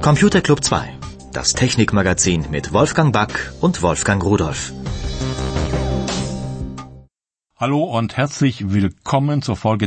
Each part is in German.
Computer Club 2, das Technikmagazin mit Wolfgang Back und Wolfgang Rudolph. Hallo und herzlich willkommen zur Folge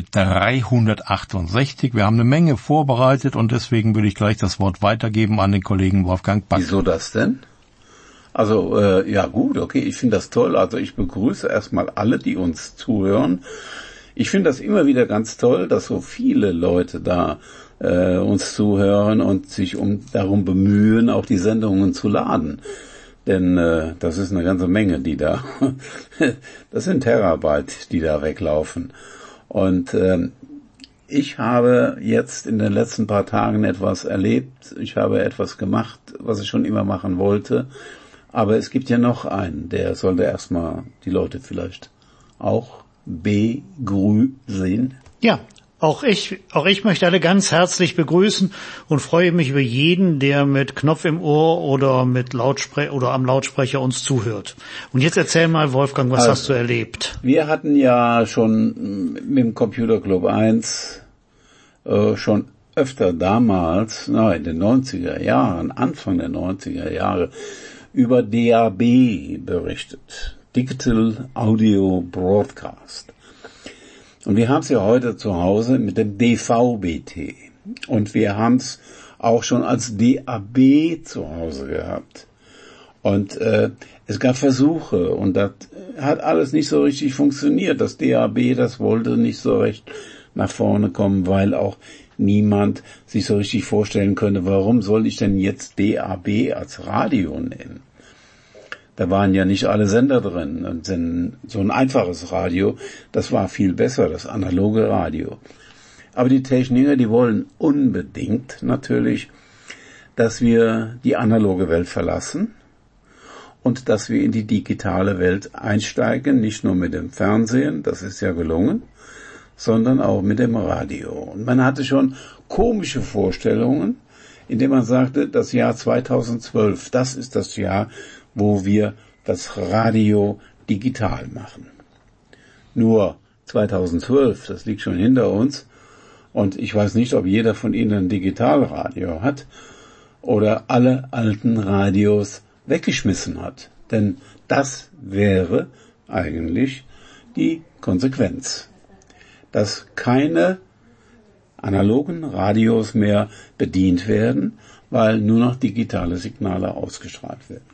368. Wir haben eine Menge vorbereitet und deswegen würde ich gleich das Wort weitergeben an den Kollegen Wolfgang Back. Wieso das denn? Also, ja gut, okay, ich finde das toll. Also ich begrüße erstmal alle, die uns zuhören. Ich finde das immer wieder ganz toll, dass so viele Leute da uns zuhören und sich darum bemühen, auch die Sendungen zu laden. Denn das ist eine ganze Menge, die da, das sind Terabyte, die da weglaufen. Und ich habe jetzt in den letzten paar Tagen etwas erlebt. Ich habe etwas gemacht, was ich schon immer machen wollte. Aber es gibt ja noch einen, der sollte erstmal die Leute vielleicht auch begrüßen. Ja, auch ich möchte alle ganz herzlich begrüßen und freue mich über jeden, der mit Knopf im Ohr oder mit oder am Lautsprecher uns zuhört. Und jetzt erzähl mal, Wolfgang, was hast du erlebt? Wir hatten ja schon mit dem Computer Club 1 schon öfter damals, in den 90er Jahren, Anfang der 90er Jahre, über DAB berichtet. Digital Audio Broadcast. Und wir haben es ja heute zu Hause mit dem DVB-T. Und wir haben es auch schon als DAB zu Hause gehabt. Und es gab Versuche und das hat alles nicht so richtig funktioniert. Das DAB, das wollte nicht so recht nach vorne kommen, weil auch niemand sich so richtig vorstellen könnte, warum soll ich denn jetzt DAB als Radio nehmen? Da waren ja nicht alle Sender drin. Und so ein einfaches Radio, das war viel besser, das analoge Radio. Aber die Techniker, die wollen unbedingt natürlich, dass wir die analoge Welt verlassen und dass wir in die digitale Welt einsteigen, nicht nur mit dem Fernsehen, das ist ja gelungen, sondern auch mit dem Radio. Und man hatte schon komische Vorstellungen, indem man sagte, das Jahr 2012, das ist das Jahr, wo wir das Radio digital machen. Nur 2012, das liegt schon hinter uns, und ich weiß nicht, ob jeder von Ihnen ein Digitalradio hat oder alle alten Radios weggeschmissen hat. Denn das wäre eigentlich die Konsequenz, dass keine analogen Radios mehr bedient werden, weil nur noch digitale Signale ausgestrahlt werden.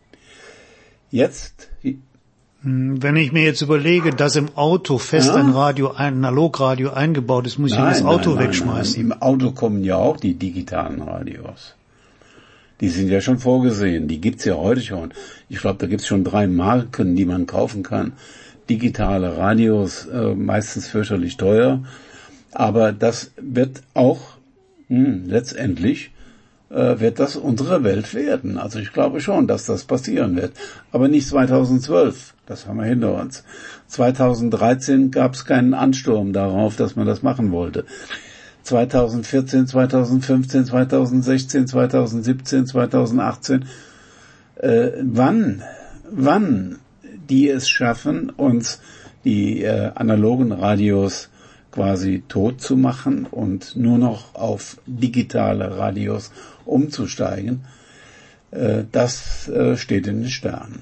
Jetzt, wenn ich mir jetzt überlege, dass im Auto fest ein Analogradio eingebaut ist, muss ich das Auto wegschmeißen. Nein. Im Auto kommen ja auch die digitalen Radios. Die sind ja schon vorgesehen, die gibt's ja heute schon. Ich glaube, da gibt's schon 3 Marken, die man kaufen kann. Digitale Radios, meistens fürchterlich teuer. Aber das wird auch letztendlich wird das unsere Welt werden. Also ich glaube schon, dass das passieren wird. Aber nicht 2012, das haben wir hinter uns. 2013 gab es keinen Ansturm darauf, dass man das machen wollte. 2014, 2015, 2016, 2017, 2018. Wann die es schaffen, uns die analogen Radios quasi tot zu machen und nur noch auf digitale Radios umzusteigen, das steht in den Sternen.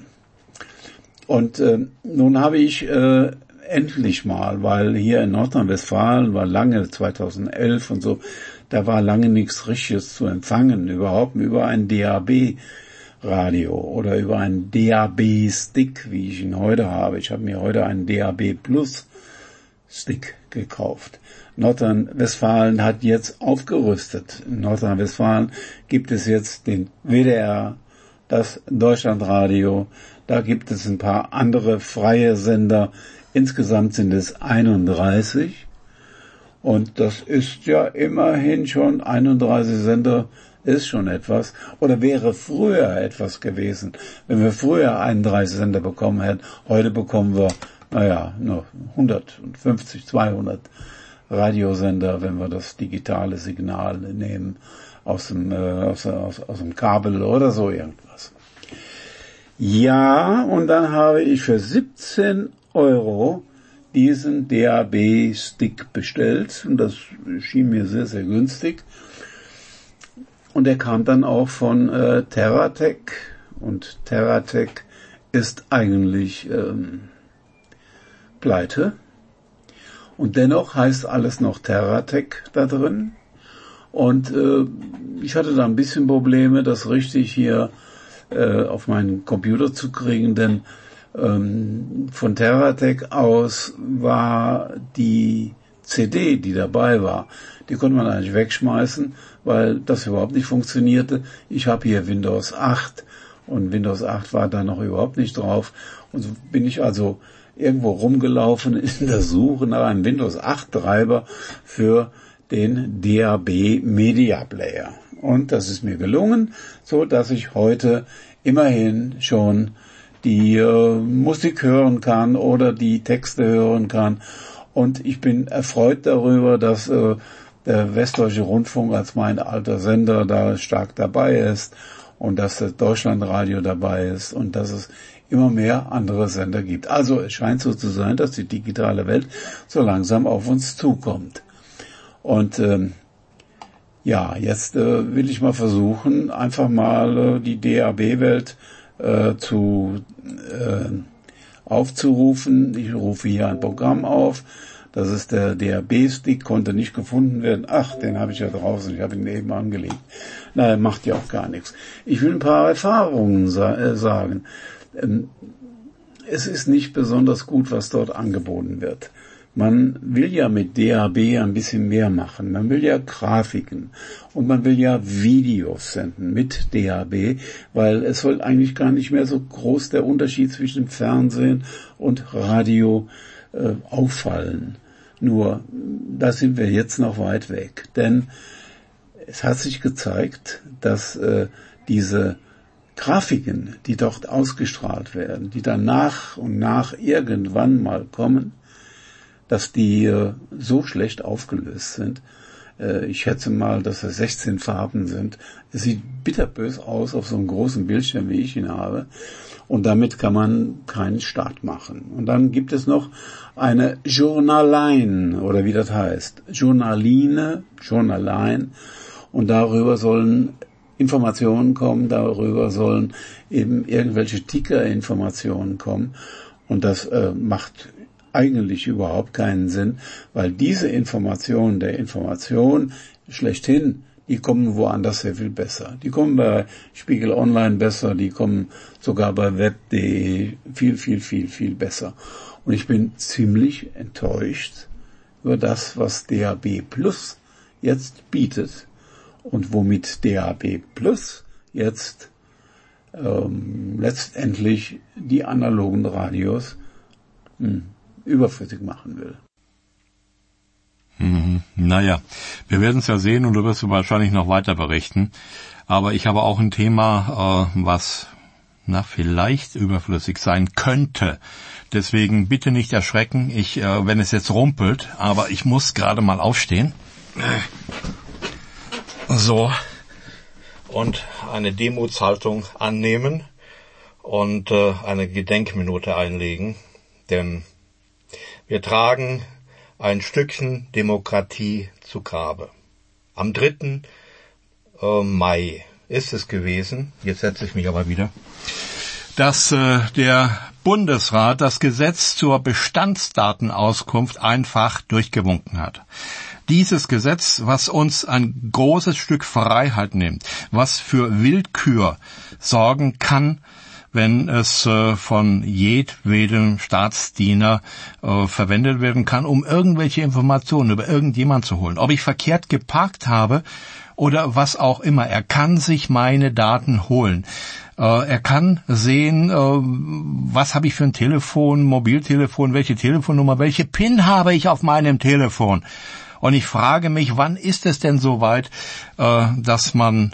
Und nun habe ich endlich mal, weil hier in Nordrhein-Westfalen war lange 2011 und so, da war lange nichts Richtiges zu empfangen, überhaupt über ein DAB-Radio oder über einen DAB-Stick, wie ich ihn heute habe. Ich habe mir heute einen DAB Plus Stick gekauft. Nordrhein-Westfalen hat jetzt aufgerüstet. In Nordrhein-Westfalen gibt es jetzt den WDR, das Deutschlandradio, da gibt es ein paar andere freie Sender. Insgesamt sind es 31. Und das ist ja immerhin schon 31 Sender, ist schon etwas. Oder wäre früher etwas gewesen, wenn wir früher 31 Sender bekommen hätten. Heute bekommen wir nur 150, 200 Radiosender, wenn wir das digitale Signal nehmen aus dem Kabel oder so irgendwas. Ja, und dann habe ich für 17 € diesen DAB-Stick bestellt und das schien mir sehr, sehr günstig. Und der kam dann auch von TerraTech. Und TerraTech ist eigentlich pleite. Und dennoch heißt alles noch TerraTech da drin. Und ich hatte da ein bisschen Probleme, das richtig hier auf meinen Computer zu kriegen, denn von TerraTech aus war die CD, die dabei war, die konnte man eigentlich wegschmeißen, weil das überhaupt nicht funktionierte. Ich habe hier Windows 8 und Windows 8 war da noch überhaupt nicht drauf. Und so bin ich also irgendwo rumgelaufen in der Suche nach einem Windows 8 Treiber für den DAB Media Player. Und das ist mir gelungen, so dass ich heute immerhin schon die Musik hören kann oder die Texte hören kann. Und ich bin erfreut darüber, dass der Westdeutsche Rundfunk als mein alter Sender da stark dabei ist und dass das Deutschlandradio dabei ist und dass es immer mehr andere Sender gibt. Also es scheint so zu sein, dass die digitale Welt so langsam auf uns zukommt. Und jetzt will ich mal versuchen, einfach mal die DAB-Welt aufzurufen. Ich rufe hier ein Programm auf. Das ist der DAB-Stick, konnte nicht gefunden werden. Ach, den habe ich ja draußen, ich habe ihn eben angelegt. Naja, macht ja auch gar nichts. Ich will ein paar Erfahrungen sagen. Es ist nicht besonders gut, was dort angeboten wird. Man will ja mit DAB ein bisschen mehr machen. Man will ja Grafiken und man will ja Videos senden mit DAB, weil es soll eigentlich gar nicht mehr so groß der Unterschied zwischen Fernsehen und Radio auffallen. Nur, da sind wir jetzt noch weit weg. Denn es hat sich gezeigt, dass diese Grafiken, die dort ausgestrahlt werden, die dann nach und nach irgendwann mal kommen, dass die so schlecht aufgelöst sind. Ich schätze mal, dass es 16 Farben sind. Es sieht bitterbös aus auf so einem großen Bildschirm, wie ich ihn habe. Und damit kann man keinen Start machen. Und dann gibt es noch eine Journaline, oder wie das heißt. Journaline. Und darüber sollen Informationen kommen, darüber sollen eben irgendwelche Ticker-Informationen kommen. Und das macht eigentlich überhaupt keinen Sinn, weil diese Informationen der Information schlechthin, die kommen woanders sehr viel besser. Die kommen bei Spiegel Online besser, die kommen sogar bei web.de viel besser. Und ich bin ziemlich enttäuscht über das, was DAB Plus jetzt bietet und womit DAB Plus jetzt letztendlich die analogen Radios überflüssig machen will. Naja, wir werden es ja sehen und du wirst wahrscheinlich noch weiter berichten. Aber ich habe auch ein Thema, was vielleicht überflüssig sein könnte. Deswegen bitte nicht erschrecken, wenn es jetzt rumpelt, aber ich muss gerade mal aufstehen. So. Und eine Demutshaltung annehmen und eine Gedenkminute einlegen. Denn wir tragen ein Stückchen Demokratie zu Grabe. Am 3. Mai ist es gewesen, jetzt setze ich mich aber wieder, dass der Bundesrat das Gesetz zur Bestandsdatenauskunft einfach durchgewunken hat. Dieses Gesetz, was uns ein großes Stück Freiheit nimmt, was für Willkür sorgen kann, wenn es von jedwedem Staatsdiener verwendet werden kann, um irgendwelche Informationen über irgendjemand zu holen. Ob ich verkehrt geparkt habe oder was auch immer, er kann sich meine Daten holen. Er kann sehen, was habe ich für ein Telefon, Mobiltelefon, welche Telefonnummer, welche PIN habe ich auf meinem Telefon. Und ich frage mich, wann ist es denn soweit, dass man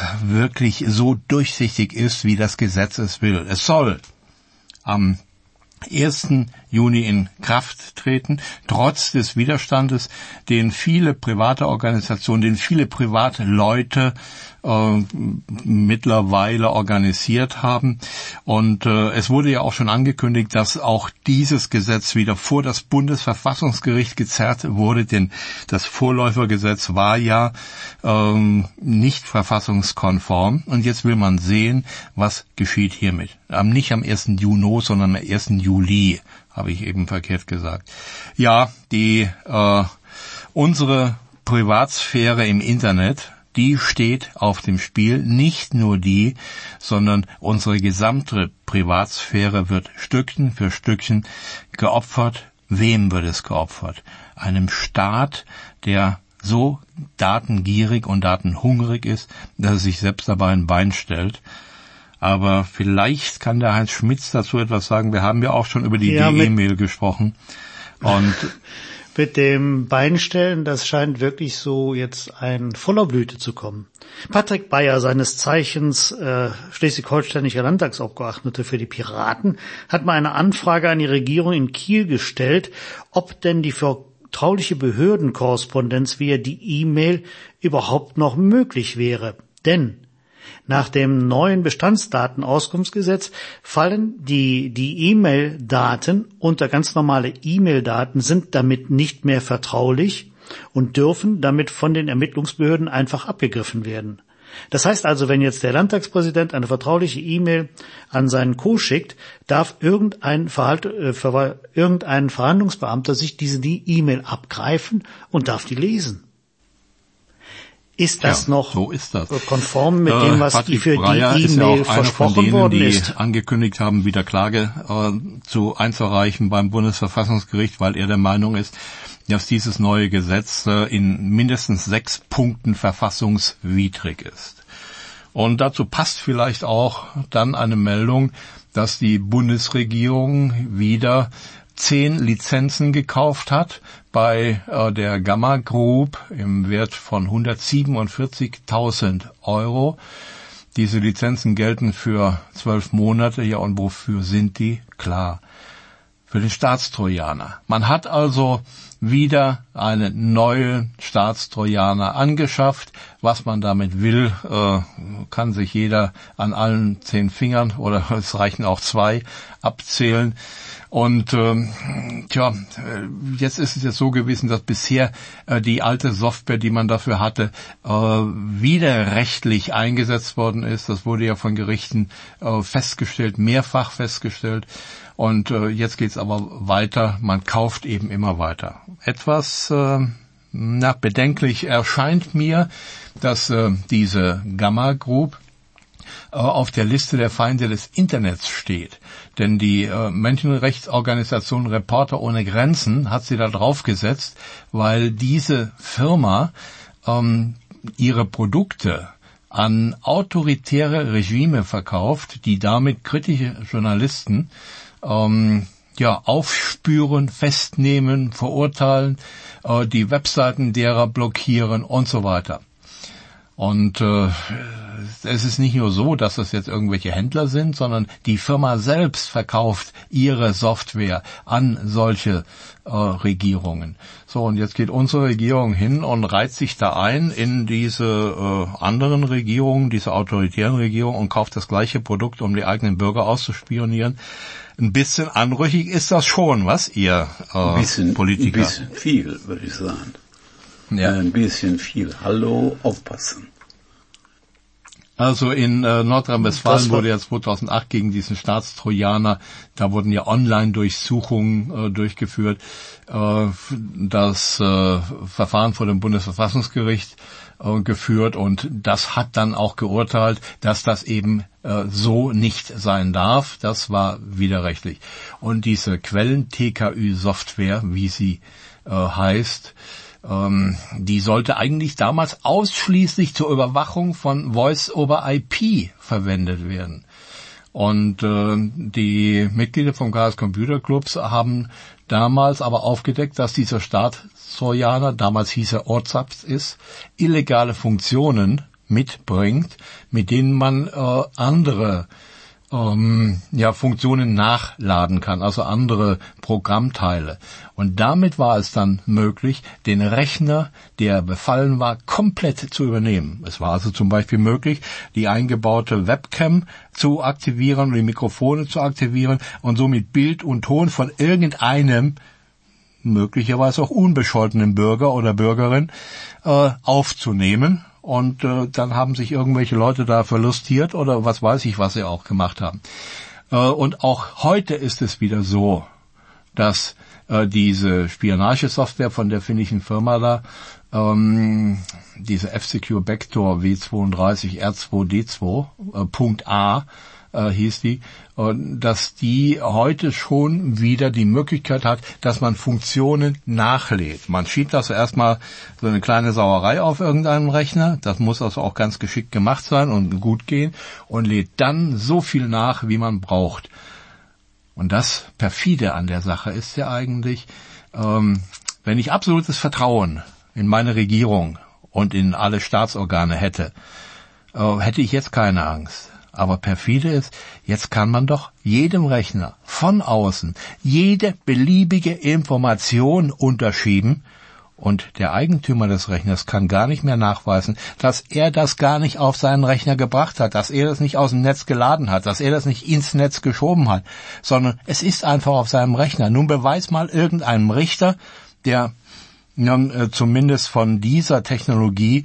wirklich so durchsichtig ist, wie das Gesetz es will. Es soll am 1. Juni in Kraft treten, trotz des Widerstandes, den viele private Organisationen, den viele private Leute mittlerweile organisiert haben. Und es wurde ja auch schon angekündigt, dass auch dieses Gesetz wieder vor das Bundesverfassungsgericht gezerrt wurde, denn das Vorläufergesetz war ja nicht verfassungskonform. Und jetzt will man sehen, was geschieht hiermit. Nicht am 1. Juni, sondern am 1. Juli, habe ich eben verkehrt gesagt. Ja, unsere Privatsphäre im Internet, die steht auf dem Spiel. Nicht nur die, sondern unsere gesamte Privatsphäre wird Stückchen für Stückchen geopfert. Wem wird es geopfert? Einem Staat, der so datengierig und datenhungrig ist, dass er sich selbst dabei ein Bein stellt. Aber vielleicht kann der Heinz Schmitz dazu etwas sagen. Wir haben ja auch schon über die E-Mail gesprochen. Und mit dem Beinstellen, das scheint wirklich so jetzt ein voller Blüte zu kommen. Patrick Bayer, seines Zeichens schleswig-holsteinischer Landtagsabgeordneter für die Piraten, hat mal eine Anfrage an die Regierung in Kiel gestellt, ob denn die vertrauliche Behördenkorrespondenz via die E-Mail überhaupt noch möglich wäre. Denn nach dem neuen Bestandsdatenauskunftsgesetz fallen die E-Mail-Daten unter ganz normale E-Mail-Daten, sind damit nicht mehr vertraulich und dürfen damit von den Ermittlungsbehörden einfach abgegriffen werden. Das heißt also, wenn jetzt der Landtagspräsident eine vertrauliche E-Mail an seinen Co. schickt, darf irgendein Verhandlungsbeamter sich diese E-Mail abgreifen und darf die lesen. Ist das noch so ist das. konform mit dem, was Patrick für Breyer die E-Mail versprochen worden ist? Die angekündigt haben, wieder Klage einzureichen beim Bundesverfassungsgericht, weil er der Meinung ist, dass dieses neue Gesetz in mindestens 6 Punkten verfassungswidrig ist. Und dazu passt vielleicht auch dann eine Meldung, dass die Bundesregierung wieder 10 Lizenzen gekauft hat bei der Gamma Group im Wert von 147.000 €. Diese Lizenzen gelten für 12 Monate. Ja, und wofür sind die? Klar, für den Staatstrojaner. Man hat also wieder einen neuen Staatstrojaner angeschafft. Was man damit will, kann sich jeder an allen 10 Fingern, oder es reichen auch 2, abzählen. Und jetzt ist es jetzt so gewesen, dass bisher die alte Software, die man dafür hatte, widerrechtlich eingesetzt worden ist. Das wurde ja von Gerichten festgestellt, mehrfach festgestellt. Und jetzt geht's aber weiter. Man kauft eben immer weiter. Etwas bedenklich erscheint mir, dass diese Gamma Group auf der Liste der Feinde des Internets steht. Denn die Menschenrechtsorganisation Reporter ohne Grenzen hat sie da draufgesetzt, weil diese Firma ihre Produkte an autoritäre Regime verkauft, die damit kritische Journalisten aufspüren, festnehmen, verurteilen, die Webseiten derer blockieren und so weiter. Und es ist nicht nur so, dass das jetzt irgendwelche Händler sind, sondern die Firma selbst verkauft ihre Software an solche Regierungen. So, und jetzt geht unsere Regierung hin und reiht sich da ein in diese anderen Regierungen, diese autoritären Regierungen, und kauft das gleiche Produkt, um die eigenen Bürger auszuspionieren. Ein bisschen anrüchig ist das schon, was ihr Politiker? Ein bisschen viel, würde ich sagen. Ja. Ein bisschen viel. Hallo, aufpassen. Also in Nordrhein-Westfalen wurde ja 2008 gegen diesen Staatstrojaner, da wurden ja Online-Durchsuchungen durchgeführt. Das Verfahren vor dem Bundesverfassungsgericht geführt, und das hat dann auch geurteilt, dass das eben so nicht sein darf. Das war widerrechtlich. Und diese Quellen-TKÜ-Software, wie sie heißt, die sollte eigentlich damals ausschließlich zur Überwachung von Voice-over-IP verwendet werden. Und die Mitglieder vom Chaos Computer Clubs haben damals aber aufgedeckt, dass dieser Staatstrojaner, damals hieß er Orzaps ist, illegale Funktionen mitbringt, mit denen man andere Funktionen nachladen kann, also andere Programmteile. Und damit war es dann möglich, den Rechner, der befallen war, komplett zu übernehmen. Es war also zum Beispiel möglich, die eingebaute Webcam zu aktivieren und die Mikrofone zu aktivieren und somit Bild und Ton von irgendeinem, möglicherweise auch unbescholtenen Bürger oder Bürgerin aufzunehmen. Und dann haben sich irgendwelche Leute da verlustiert oder was weiß ich, was sie auch gemacht haben. Und auch heute ist es wieder so, dass diese Spionagesoftware von der finnischen Firma da, diese F-Secure Backdoor W32 R2D2, .A, hieß die, dass die heute schon wieder die Möglichkeit hat, dass man Funktionen nachlädt. Man schiebt also erstmal so eine kleine Sauerei auf irgendeinem Rechner, das muss also auch ganz geschickt gemacht sein und gut gehen, und lädt dann so viel nach, wie man braucht. Und das perfide an der Sache ist ja eigentlich, wenn ich absolutes Vertrauen in meine Regierung und in alle Staatsorgane hätte, hätte ich jetzt keine Angst. Aber perfide ist, jetzt kann man doch jedem Rechner von außen jede beliebige Information unterschieben und der Eigentümer des Rechners kann gar nicht mehr nachweisen, dass er das gar nicht auf seinen Rechner gebracht hat, dass er das nicht aus dem Netz geladen hat, dass er das nicht ins Netz geschoben hat, sondern es ist einfach auf seinem Rechner. Nun beweis mal irgendeinem Richter, der zumindest von dieser Technologie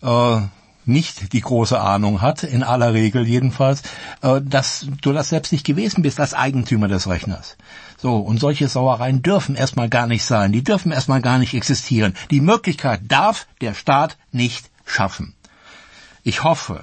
nicht die große Ahnung hat, in aller Regel jedenfalls, dass du das selbst nicht gewesen bist als Eigentümer des Rechners. So, und solche Sauereien dürfen erstmal gar nicht sein, die dürfen erstmal gar nicht existieren. Die Möglichkeit darf der Staat nicht schaffen. Ich hoffe,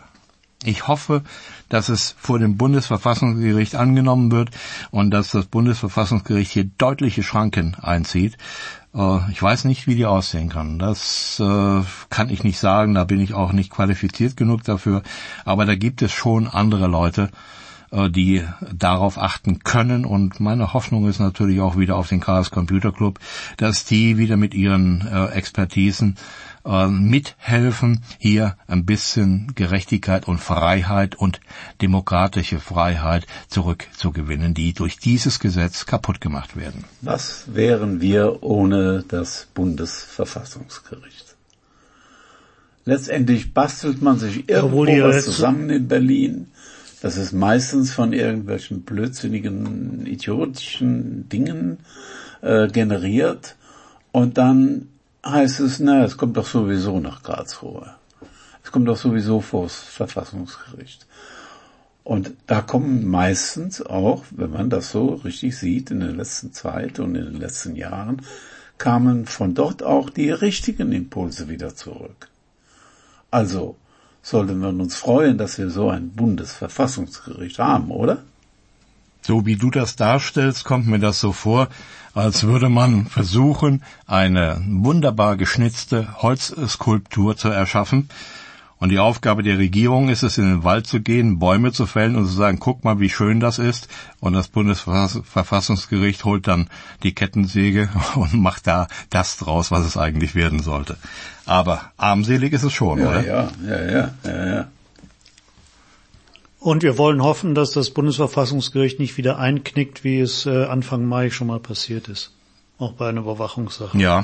dass es vor dem Bundesverfassungsgericht angenommen wird und dass das Bundesverfassungsgericht hier deutliche Schranken einzieht. Ich weiß nicht, wie die aussehen kann. Das kann ich nicht sagen, da bin ich auch nicht qualifiziert genug dafür. Aber da gibt es schon andere Leute, die darauf achten können. Und meine Hoffnung ist natürlich auch wieder auf den Chaos Computer Club, dass die wieder mit ihren Expertisen mithelfen, hier ein bisschen Gerechtigkeit und Freiheit und demokratische Freiheit zurückzugewinnen, die durch dieses Gesetz kaputt gemacht werden. Was wären wir ohne das Bundesverfassungsgericht? Letztendlich bastelt man sich irgendwo was zusammen in Berlin. Das ist meistens von irgendwelchen blödsinnigen, idiotischen Dingen generiert. Und dann heißt es, es kommt doch sowieso nach Karlsruhe. Es kommt doch sowieso vors Verfassungsgericht. Und da kommen meistens auch, wenn man das so richtig sieht, in der letzten Zeit und in den letzten Jahren, kamen von dort auch die richtigen Impulse wieder zurück. Also sollten wir uns freuen, dass wir so ein Bundesverfassungsgericht haben, oder? So wie du das darstellst, kommt mir das so vor, als würde man versuchen, eine wunderbar geschnitzte Holzskulptur zu erschaffen. Und die Aufgabe der Regierung ist es, in den Wald zu gehen, Bäume zu fällen und zu sagen, guck mal, wie schön das ist. Und das Bundesverfassungsgericht holt dann die Kettensäge und macht da das draus, was es eigentlich werden sollte. Aber armselig ist es schon, oder? Ja. Und wir wollen hoffen, dass das Bundesverfassungsgericht nicht wieder einknickt, wie es Anfang Mai schon mal passiert ist. Auch bei einer Überwachungssache. Ja.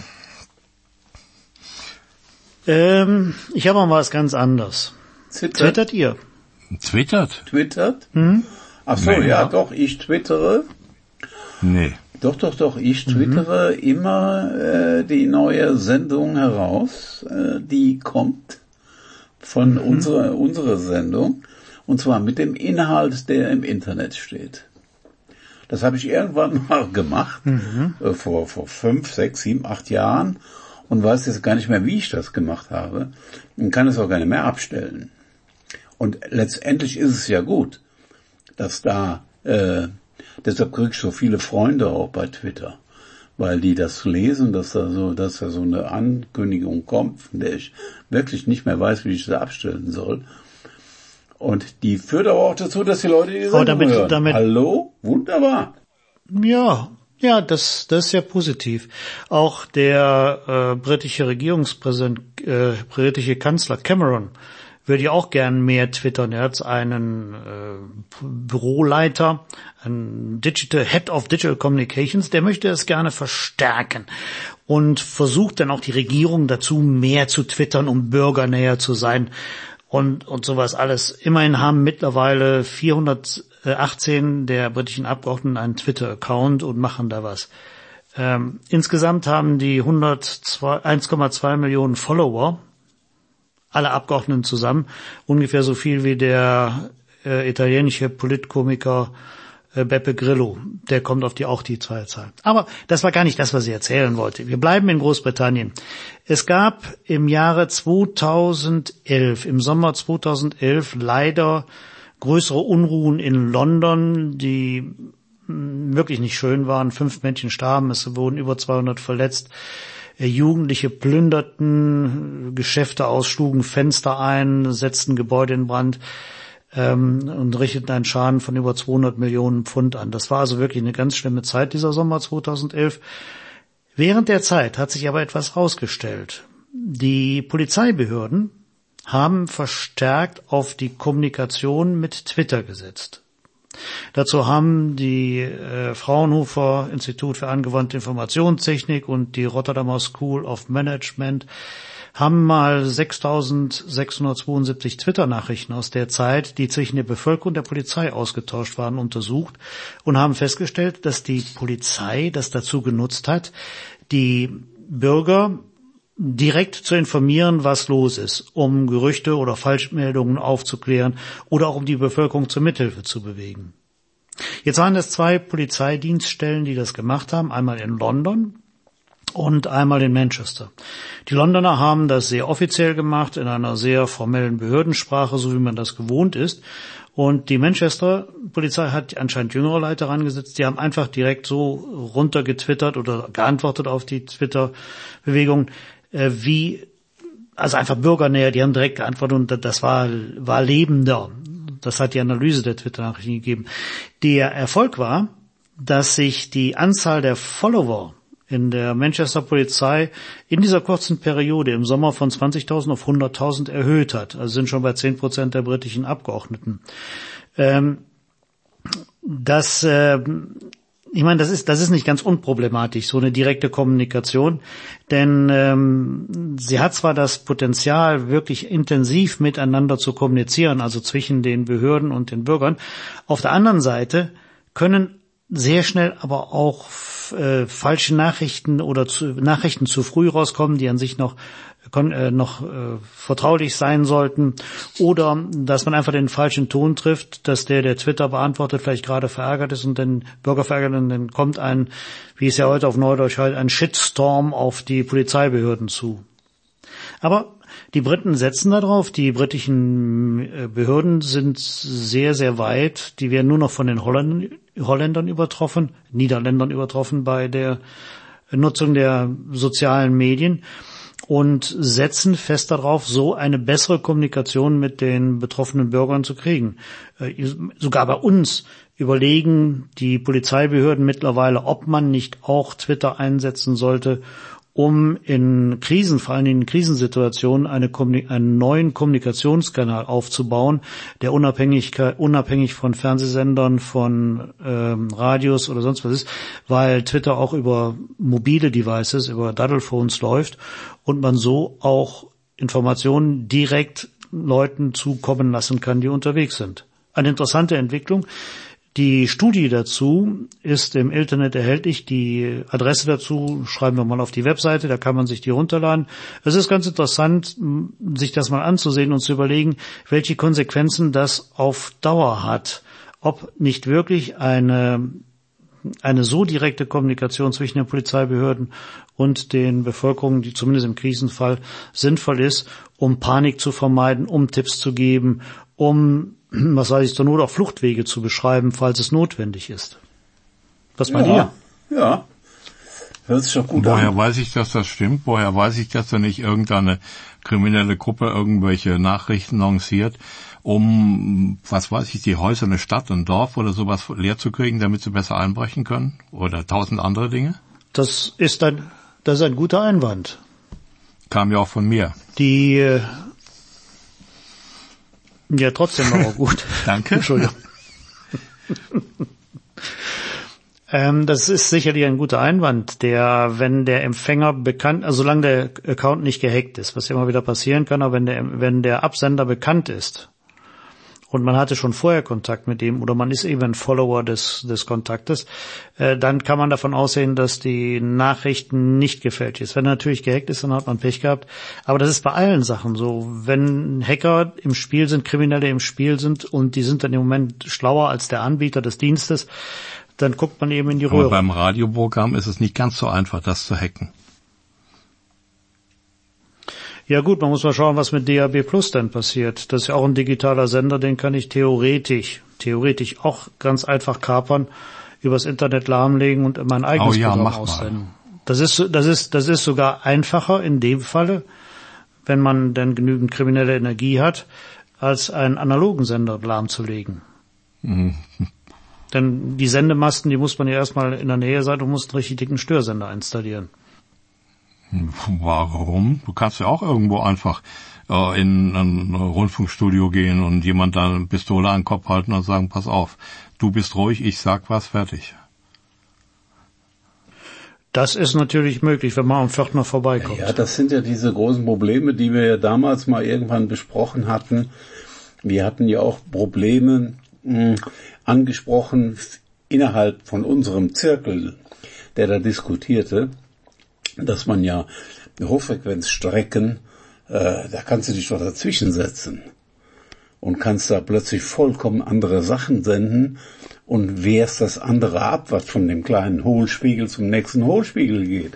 Ich habe mal was ganz anderes. Twittert ihr? Twittert? Ach so, ja, doch, ich twittere. Nee. Doch, ich twittere immer die neue Sendung heraus, die kommt von unserer Sendung. Und zwar mit dem Inhalt, der im Internet steht. Das habe ich irgendwann mal gemacht, vor 5, 6, 7, 8 Jahren und weiß jetzt gar nicht mehr, wie ich das gemacht habe und kann es auch gar nicht mehr abstellen. Und letztendlich ist es ja gut, dass da, deshalb kriege ich so viele Freunde auch bei Twitter, weil die das lesen, dass da so eine Ankündigung kommt, von der ich wirklich nicht mehr weiß, wie ich das abstellen soll. Und die führt aber auch dazu, dass die Leute die Sendung hören. Hallo? Wunderbar. Ja, das ist ja positiv. Auch der britische Regierungspräsident, britische Kanzler Cameron würde ja auch gern mehr twittern. Er hat einen Büroleiter, einen Head of Digital Communications, der möchte das gerne verstärken und versucht dann auch die Regierung dazu, mehr zu twittern, um bürgernäher zu sein und sowas alles. Immerhin haben mittlerweile 418 der britischen Abgeordneten einen Twitter-Account und machen da was. Insgesamt haben die 1,2 Millionen Follower, alle Abgeordneten zusammen, ungefähr so viel wie der italienische Politkomiker Beppe Grillo. Der kommt auf die Zahl. Aber das war gar nicht das, was ich erzählen wollte. Wir bleiben in Großbritannien. Es gab im Jahre 2011, im Sommer 2011, leider größere Unruhen in London, die wirklich nicht schön waren. 5 Menschen starben, es wurden über 200 verletzt. Jugendliche plünderten Geschäfte aus, schlugen Fenster ein, setzten Gebäude in Brand und richteten einen Schaden von über 200 Millionen Pfund an. Das war also wirklich eine ganz schlimme Zeit, dieser Sommer 2011. Während der Zeit hat sich aber etwas herausgestellt. Die Polizeibehörden haben verstärkt auf die Kommunikation mit Twitter gesetzt. Dazu haben die Fraunhofer Institut für angewandte Informationstechnik und die Rotterdamer School of Management haben mal 6.672 Twitter-Nachrichten aus der Zeit, die zwischen der Bevölkerung und der Polizei ausgetauscht waren, untersucht und haben festgestellt, dass die Polizei das dazu genutzt hat, die Bürger direkt zu informieren, was los ist, um Gerüchte oder Falschmeldungen aufzuklären oder auch um die Bevölkerung zur Mithilfe zu bewegen. Jetzt waren es 2 Polizeidienststellen, die das gemacht haben, einmal in London und einmal in Manchester. Die Londoner haben das sehr offiziell gemacht, in einer sehr formellen Behördensprache, so wie man das gewohnt ist. Und die Manchester Polizei hat anscheinend jüngere Leute rangesetzt, die haben einfach direkt so runtergetwittert oder geantwortet auf die Twitter-Bewegung, also einfach bürgernäher, die haben direkt geantwortet und das war lebender. Das hat die Analyse der Twitter-Nachrichten gegeben. Der Erfolg war, dass sich die Anzahl der Follower in der Manchester Polizei in dieser kurzen Periode im Sommer von 20.000 auf 100.000 erhöht hat. Also sind schon bei 10% der britischen Abgeordneten. Ich meine, das ist nicht ganz unproblematisch, so eine direkte Kommunikation, denn sie hat zwar das Potenzial, wirklich intensiv miteinander zu kommunizieren, also zwischen den Behörden und den Bürgern. Auf der anderen Seite können sehr schnell aber auch falsche Nachrichten oder Nachrichten zu früh rauskommen, die an sich noch vertraulich sein sollten, oder dass man einfach den falschen Ton trifft, dass der Twitter beantwortet vielleicht gerade verärgert ist und den Bürger verärgert und dann kommt wie es ja heute auf Neudeutsch heißt, ein Shitstorm auf die Polizeibehörden zu. Aber die Briten setzen darauf, die britischen Behörden sind sehr, sehr weit, die werden nur noch von den Niederländern übertroffen bei der Nutzung der sozialen Medien und setzen fest darauf, so eine bessere Kommunikation mit den betroffenen Bürgern zu kriegen. Sogar bei uns überlegen die Polizeibehörden mittlerweile, ob man nicht auch Twitter einsetzen sollte, um in Krisen, vor allem in Krisensituationen, einen neuen Kommunikationskanal aufzubauen, der unabhängig von Fernsehsendern, von Radios oder sonst was ist, weil Twitter auch über mobile Devices, über Daddlephones läuft und man so auch Informationen direkt Leuten zukommen lassen kann, die unterwegs sind. Eine interessante Entwicklung. Die Studie dazu ist im Internet erhältlich. Die Adresse dazu schreiben wir mal auf die Webseite, da kann man sich die runterladen. Es ist ganz interessant, sich das mal anzusehen und zu überlegen, welche Konsequenzen das auf Dauer hat. Ob nicht wirklich eine so direkte Kommunikation zwischen den Polizeibehörden und den Bevölkerungen, die zumindest im Krisenfall sinnvoll ist, um Panik zu vermeiden, um Tipps zu geben, um zur Not auch Fluchtwege zu beschreiben, falls es notwendig ist. Was meint ihr? Ja, hört sich doch gut an. Woher weiß ich, dass das stimmt? Woher weiß ich, dass da nicht irgendeine kriminelle Gruppe irgendwelche Nachrichten lanciert, um, die Häuser, eine Stadt, ein Dorf oder sowas leer zu kriegen, damit sie besser einbrechen können? Oder 1000 andere Dinge? Das ist ein guter Einwand. Kam ja auch von mir. Ja, trotzdem war auch gut. Danke. Entschuldigung. Das ist sicherlich ein guter Einwand, wenn der Empfänger bekannt, also solange der Account nicht gehackt ist, was immer wieder passieren kann, aber wenn der Absender bekannt ist und man hatte schon vorher Kontakt mit ihm oder man ist eben ein Follower des Kontaktes, dann kann man davon ausgehen, dass die Nachricht nicht gefälscht ist. Wenn er natürlich gehackt ist, dann hat man Pech gehabt. Aber das ist bei allen Sachen so. Wenn Hacker im Spiel sind, Kriminelle im Spiel sind und die sind dann im Moment schlauer als der Anbieter des Dienstes, dann guckt man eben in die Röhre. Aber beim Radioprogramm ist es nicht ganz so einfach, das zu hacken. Ja gut, man muss mal schauen, was mit DAB Plus dann passiert. Das ist ja auch ein digitaler Sender, den kann ich theoretisch auch ganz einfach kapern, übers Internet lahmlegen und in mein eigenes Programm aussenden. Das ist sogar einfacher in dem Falle, wenn man dann genügend kriminelle Energie hat, als einen analogen Sender lahmzulegen. Mhm. Denn die Sendemasten, die muss man ja erstmal in der Nähe sein und muss einen richtig dicken Störsender installieren. Warum? Du kannst ja auch irgendwo einfach in ein Rundfunkstudio gehen und jemand da eine Pistole an den Kopf halten und sagen, pass auf, du bist ruhig, ich sag was, fertig. Das ist natürlich möglich, wenn man am Pförtner vorbeikommt. Ja, das sind ja diese großen Probleme, die wir ja damals mal irgendwann besprochen hatten. Wir hatten ja auch Probleme angesprochen innerhalb von unserem Zirkel, der da diskutierte, dass man ja Hochfrequenzstrecken, da kannst du dich doch dazwischen setzen und kannst da plötzlich vollkommen andere Sachen senden und wehrst das andere ab, was von dem kleinen Hohlspiegel zum nächsten Hohlspiegel geht.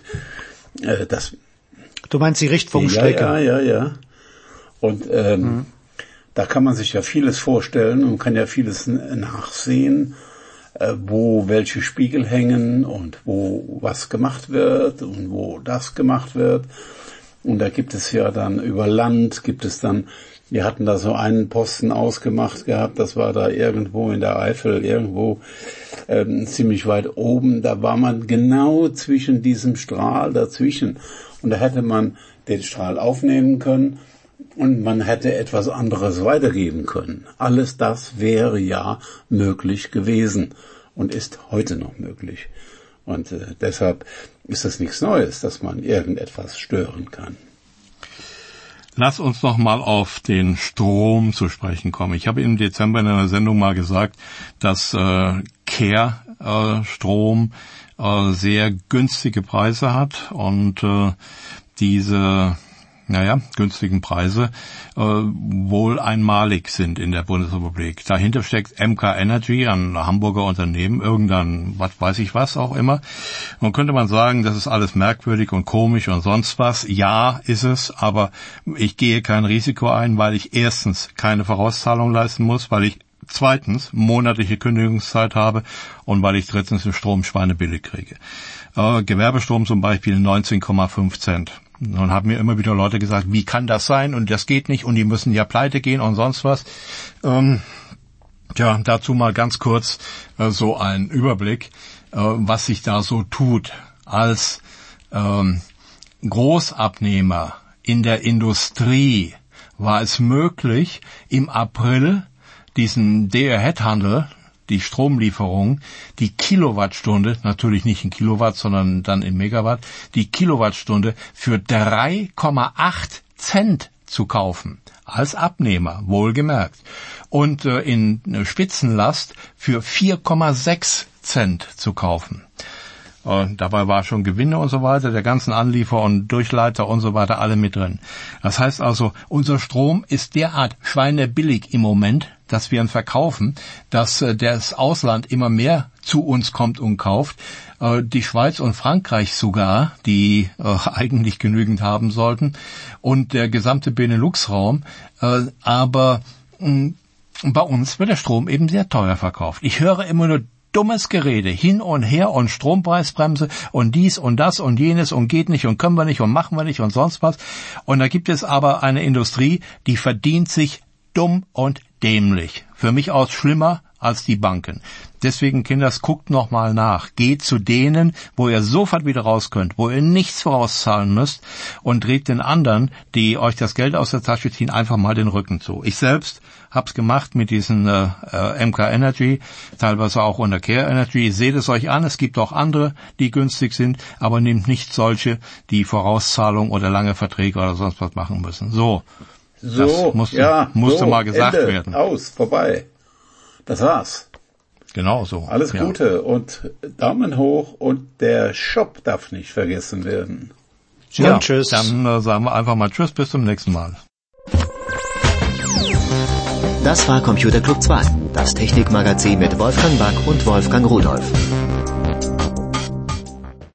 Du meinst die Richtfunkstrecke? Ja. Und da kann man sich ja vieles vorstellen und kann ja vieles nachsehen, wo welche Spiegel hängen und wo was gemacht wird und wo das gemacht wird. Und da gibt es ja dann über Land, wir hatten da so einen Posten ausgemacht gehabt, das war da irgendwo in der Eifel, irgendwo ziemlich weit oben. Da war man genau zwischen diesem Strahl dazwischen. Und da hätte man den Strahl aufnehmen können und man hätte etwas anderes weitergeben können. Alles das wäre ja möglich gewesen und ist heute noch möglich. Und deshalb ist das nichts Neues, dass man irgendetwas stören kann. Lass uns noch mal auf den Strom zu sprechen kommen. Ich habe im Dezember in einer Sendung mal gesagt, dass Care-Strom sehr günstige Preise hat und diese günstigen Preise wohl einmalig sind in der Bundesrepublik. Dahinter steckt MK Energy, ein Hamburger Unternehmen, irgendein, was weiß ich was auch immer. Und könnte man sagen, das ist alles merkwürdig und komisch und sonst was. Ja, ist es, aber ich gehe kein Risiko ein, weil ich erstens keine Vorauszahlung leisten muss, weil ich zweitens monatliche Kündigungszeit habe und weil ich drittens den Strom schweinebillig kriege. Gewerbestrom zum Beispiel 19,5 Cent. Nun haben mir immer wieder Leute gesagt, wie kann das sein und das geht nicht und die müssen ja pleite gehen und sonst was. Dazu mal ganz kurz so ein Überblick, was sich da so tut. Als Großabnehmer in der Industrie war es möglich, im April diesen Day-Ahead-Handel, die Stromlieferung, die Kilowattstunde, natürlich nicht in Kilowatt, sondern dann in Megawatt, die Kilowattstunde für 3,8 Cent zu kaufen. Als Abnehmer, wohlgemerkt. Und in Spitzenlast für 4,6 Cent zu kaufen. Dabei war schon Gewinne und so weiter, der ganzen Anliefer und Durchleiter und so weiter, alle mit drin. Das heißt also, unser Strom ist derart schweinebillig im Moment, dass wir ihn verkaufen, dass das Ausland immer mehr zu uns kommt und kauft. Die Schweiz und Frankreich sogar, die eigentlich genügend haben sollten, und der gesamte Benelux-Raum. Aber bei uns wird der Strom eben sehr teuer verkauft. Ich höre immer nur dummes Gerede, hin und her und Strompreisbremse und dies und das und jenes und geht nicht und können wir nicht und machen wir nicht und sonst was. Und da gibt es aber eine Industrie, die verdient sich dumm und dämlich. Für mich aus schlimmer als die Banken. Deswegen, Kinders, guckt noch mal nach. Geht zu denen, wo ihr sofort wieder raus könnt, wo ihr nichts vorauszahlen müsst und dreht den anderen, die euch das Geld aus der Tasche ziehen, einfach mal den Rücken zu. Ich selbst hab's gemacht mit diesen MK Energy, teilweise auch unter Care Energy. Seht es euch an, es gibt auch andere, die günstig sind, aber nehmt nicht solche, die Vorauszahlung oder lange Verträge oder sonst was machen müssen. So, das musste mal gesagt Ende, werden. Aus, vorbei. Das war's. Genau so. Alles Gute und Daumen hoch und der Shop darf nicht vergessen werden. Ja, tschüss. Dann sagen wir einfach mal tschüss, bis zum nächsten Mal. Das war Computer Club 2, das Technikmagazin mit Wolfgang Back und Wolfgang Rudolph.